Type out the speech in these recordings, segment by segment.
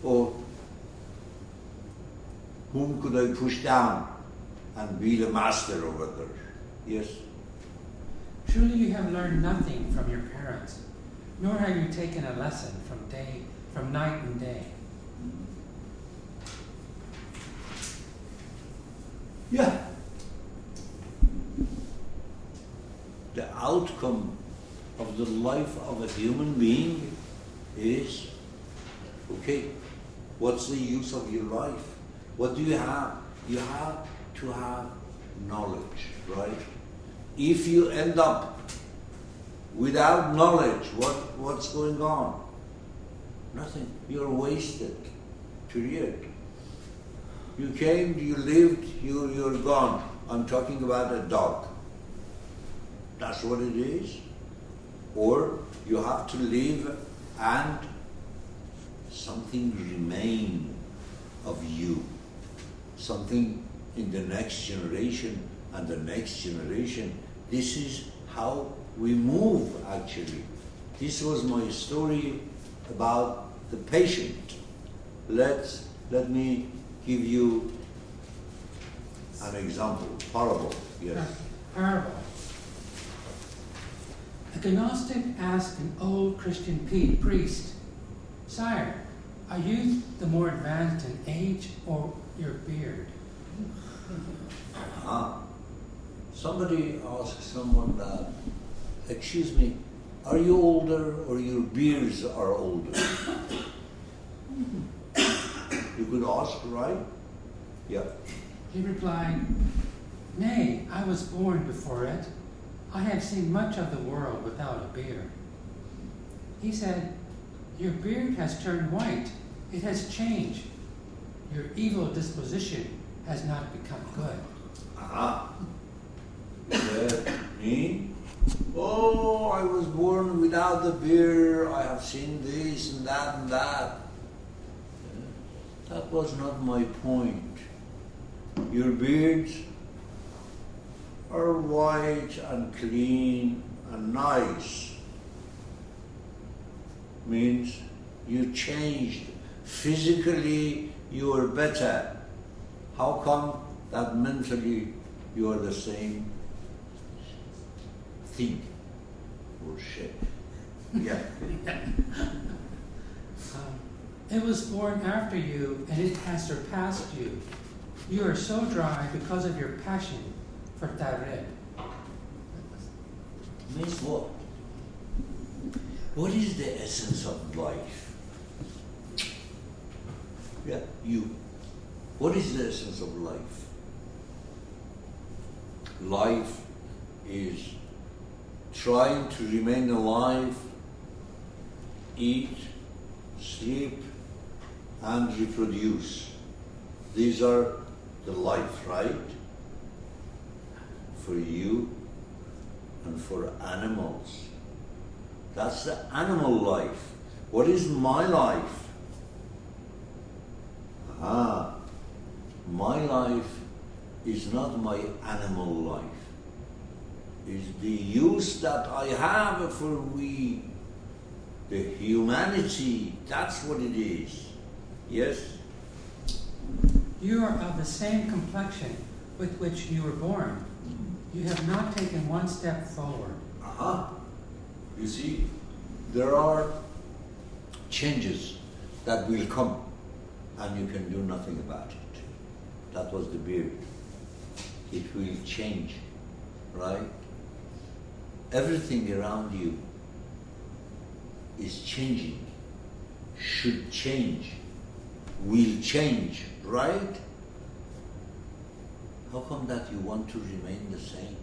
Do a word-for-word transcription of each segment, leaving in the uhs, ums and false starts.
Or whom could I push down and be the master over there? Yes? Truly you have learned nothing from your parents, nor have you taken a lesson from day, from night and day. Yeah. The outcome of the life of a human being is, okay, what's the use of your life? What do you have? You have to have knowledge, right? If you end up without knowledge, what, what's going on? Nothing. You're wasted. Period. You came, you lived, you, you're gone. I'm talking about a dog. That's what it is. Or you have to live and something remain of you. Something in the next generation and the next generation. This is how we move, actually. This was my story about the patient. Let's, let me give you an example. Parable, yes. Parable. A Gnostic asked an old Christian priest, "Sire, are you the more advanced in age or your beard?" Uh-huh. Somebody asked someone that, "Excuse me, are you older or your beards are older?" You could ask, right? Yeah. He replied, "Nay, I was born before it. I have seen much of the world without a beard." He said, "Your beard has turned white. It has changed. Your evil disposition has not become good." Ah. Yeah. Me? Oh, I was born without the beard. I have seen this and that and that. That was not my point. Your beards are white and clean and nice. Means you changed. Physically, you are better. How come that mentally you are the same thing or shape? Yeah. um, it was born after you, and it has surpassed you. You are so dry because of your passion for Tawhid. Means what? What is the essence of life? Yeah, you. What is the essence of life? Life is trying to remain alive, eat, sleep, and reproduce. These are the life, right? For you and for animals. That's the animal life. What is my life? Ah, my life is not my animal life. It's the use that I have for we, the humanity. That's what it is. Yes? You are of the same complexion with which you were born. You have not taken one step forward. Uh-huh. You see, there are changes that will come and you can do nothing about it. That was the beard. It will change, right? Everything around you is changing, should change, will change, right? How come that you want to remain the same?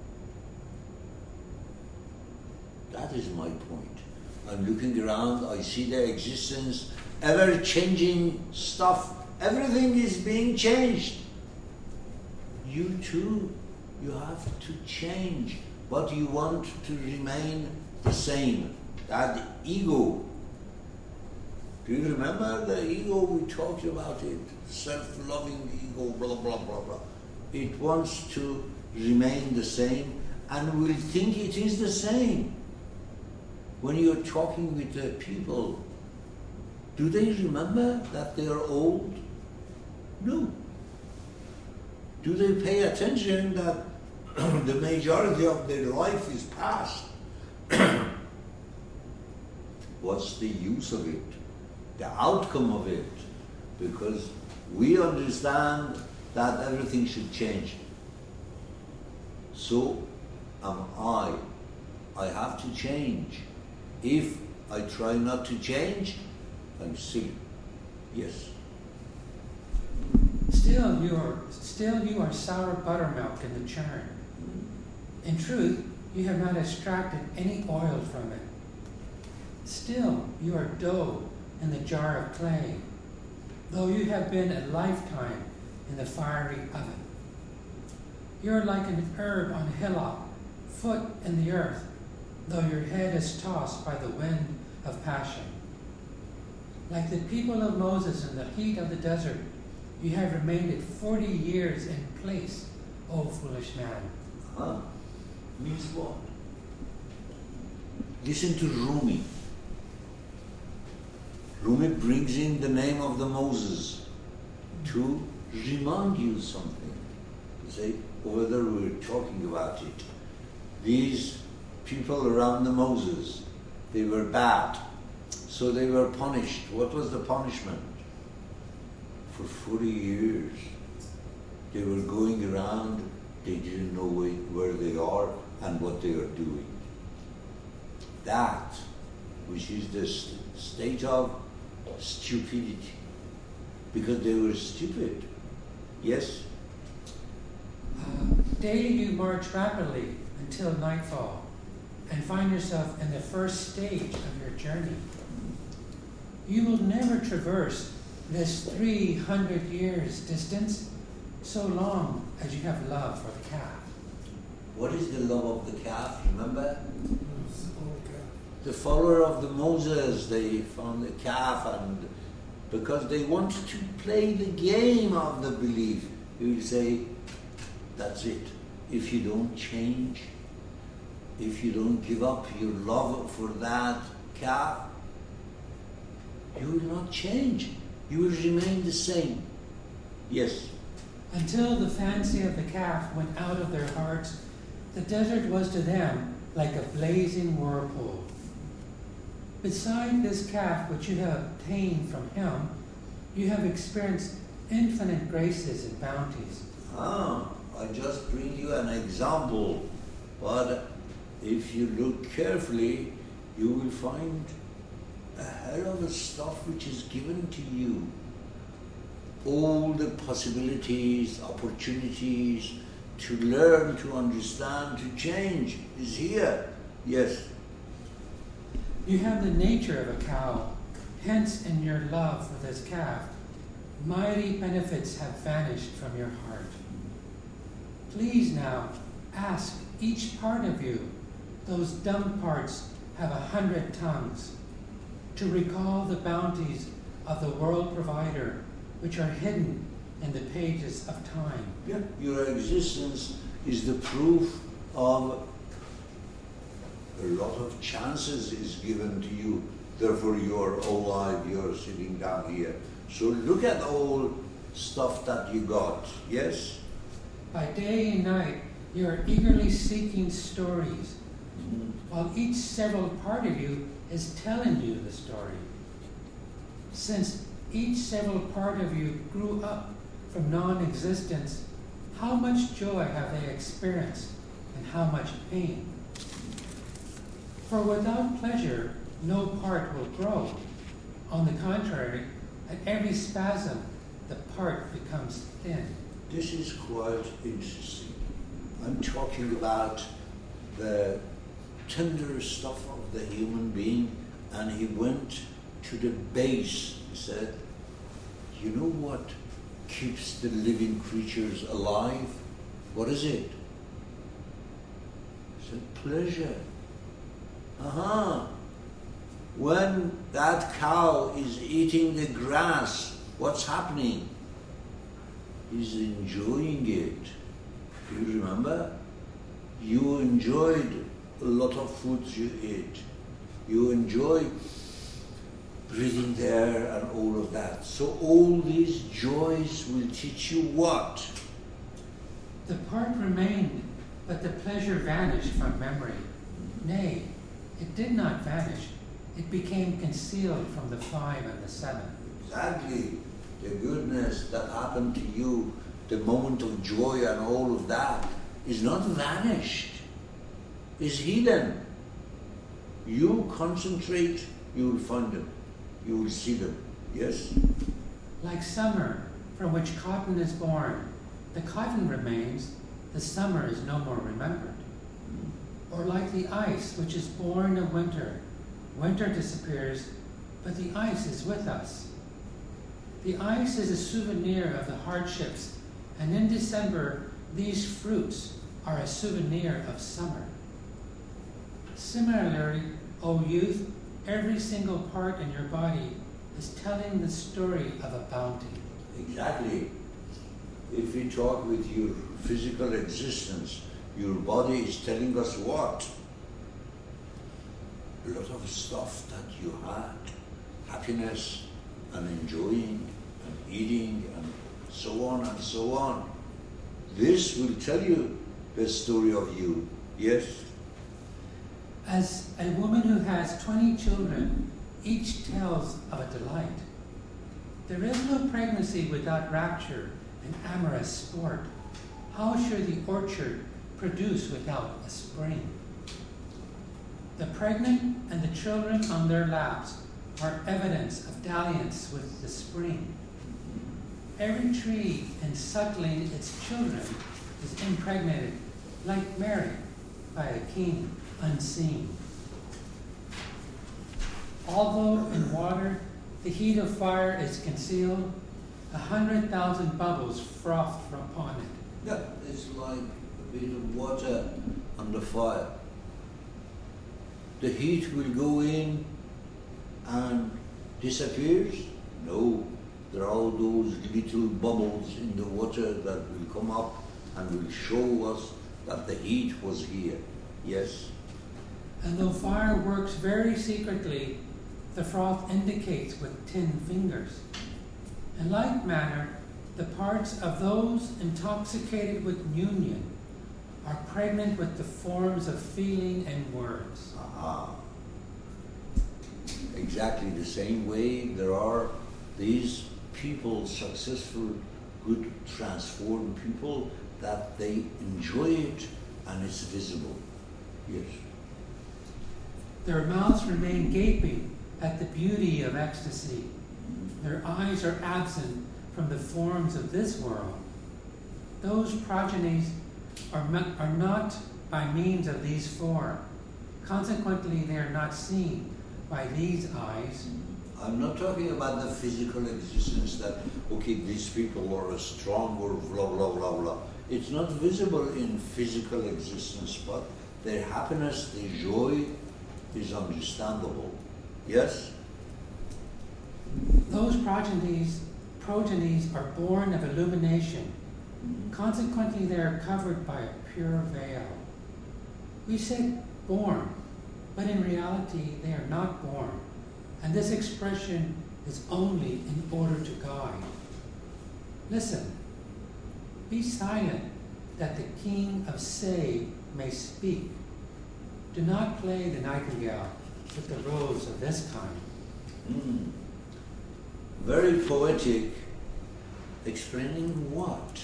That is my point. I'm looking around, I see the existence, ever-changing stuff. Everything is being changed. You too, you have to change, but you want to remain the same. That ego. Do you remember the ego? We talked about it. Self-loving ego, blah, blah, blah, blah. It wants to remain the same and will think it is the same. When you're talking with the people, Do they remember that they are old? No. Do they pay attention that the majority of their life is past? What's the use of it? The outcome of it? Because we understand that everything should change. So am I. I have to change. If I try not to change, I'm silly. Yes. Still you are still you are sour buttermilk in the churn. In truth, you have not extracted any oil from it. Still you are dough in the jar of clay, though you have been a lifetime in the fiery oven. You are like an herb on a hillock, foot in the earth, though your head is tossed by the wind of passion. Like the people of Moses in the heat of the desert, you have remained forty years in place, O foolish man. Huh? Means what? Listen to Rumi. Rumi brings in the name of the Moses to remind you something. You say, over there we were talking about it. These people around the Moses, they were bad. So they were punished. What was the punishment? For forty years, they were going around, they didn't know where they are and what they are doing. That, which is the st- state of stupidity, because they were stupid. Yes? Uh, daily you march rapidly until nightfall and find yourself in the first stage of your journey. You will never traverse this three hundred years distance so long as you have love for the calf. What is the love of the calf? Remember? The follower of the Moses, they found the calf, and because they want to play the game of the belief, you will say, that's it. If you don't change, if you don't give up your love for that calf, you will not change. You will remain the same. Yes. Until the fancy of the calf went out of their hearts, the desert was to them like a blazing whirlpool. Beside this calf which you have obtained from him, you have experienced infinite graces and bounties. Ah, I just bring you an example, but if you look carefully, you will find a hell of a stuff which is given to you. All the possibilities, opportunities to learn, to understand, to change is here. Yes. You have the nature of a cow, hence in your love for this calf, mighty benefits have vanished from your heart. Please now ask each part of you, those dumb parts have a hundred tongues, to recall the bounties of the world provider which are hidden in the pages of time. Yeah. Your existence is the proof of a lot of chances is given to you. Therefore you are alive, you are sitting down here. So look at all stuff that you got. Yes? By day and night you are eagerly seeking stories, Mm-hmm. while each several part of you is telling you the story. Since each several part of you grew up from non-existence, how much joy have they experienced and how much pain? For without pleasure, no part will grow. On the contrary, at every spasm, the part becomes thin. This is quite interesting. I'm talking about the tender stuff of the human being, and he went to the base. He said, you know what keeps the living creatures alive? What is it? He said, pleasure. Aha. When that cow is eating the grass, what's happening? He's enjoying it. Do you remember? You enjoyed a lot of foods you ate. You enjoy breathing there and all of that. So all these joys will teach you what? The part remained, but the pleasure vanished from memory. Nay, it did not vanish. It became concealed from the five and the seven. Exactly. The goodness that happened to you, the moment of joy and all of that, is not vanished. Is hidden. You concentrate, you will find them. You will see them. Yes? Like summer, from which cotton is born, the cotton remains, the summer is no more remembered. Or like the ice, which is born of winter, winter disappears, but the ice is with us. The ice is a souvenir of the hardships, and in December, these fruits are a souvenir of summer. Similarly, O youth, every single part in your body is telling the story of a bounty. Exactly. If we talk with your physical existence, your body is telling us what? A lot of stuff that you had, happiness and enjoying and eating and so on and so on. This will tell you the story of you. Yes? As a woman who has twenty children, each tells of a delight. There is no pregnancy without rapture and amorous sport. How should the orchard produce without a spring? The pregnant and the children on their laps are evidence of dalliance with the spring. Every tree in suckling its children is impregnated, like Mary, by a king unseen. Although in water the heat of fire is concealed, a hundred thousand bubbles froth upon it. Yeah, it's like a bit of water on the fire. The heat will go in and disappears? No, there are those little bubbles in the water that will come up and will show us that the heat was here. Yes? And though fire works very secretly, the froth indicates with ten fingers. In like manner, the parts of those intoxicated with union are pregnant with the forms of feeling and words. Aha. Exactly the same way there are these people, successful, good, transformed people, that they enjoy it and it's visible. Yes. Their mouths remain gaping at the beauty of ecstasy. Their eyes are absent from the forms of this world. Those progenies are, me- are not by means of these four. Consequently, they are not seen by these eyes. I'm not talking about the physical existence that, okay, these people are strong or blah, blah, blah, blah. It's not visible in physical existence, but their happiness, their joy is understandable. Yes? Those progenies, progenies are born of illumination. Consequently, they are covered by a pure veil. We say born, but in reality, they are not born. And this expression is only in order to guide. Listen, be silent that the king of Say may speak. Do not play the nightingale with the rose of this kind. Mm. Very poetic, explaining what?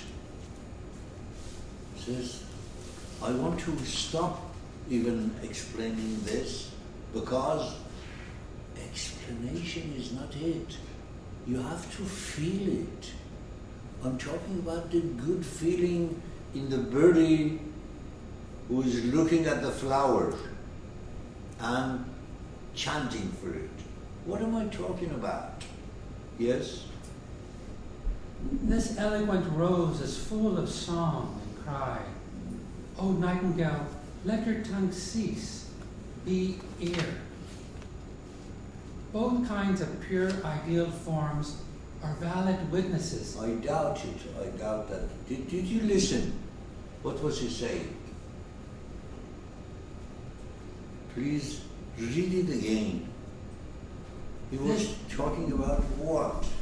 Says, I want to stop even explaining this because explanation is not it. You have to feel it. I'm talking about the good feeling in the birdie who is looking at the flower and chanting for it. What am I talking about? Yes? This eloquent rose is full of song and cry. O nightingale, let your tongue cease, be ear. Both kinds of pure ideal forms are valid witnesses. I doubt it. I doubt that. Did, did you listen? What was he saying? Please read it again. He was This- talking about what?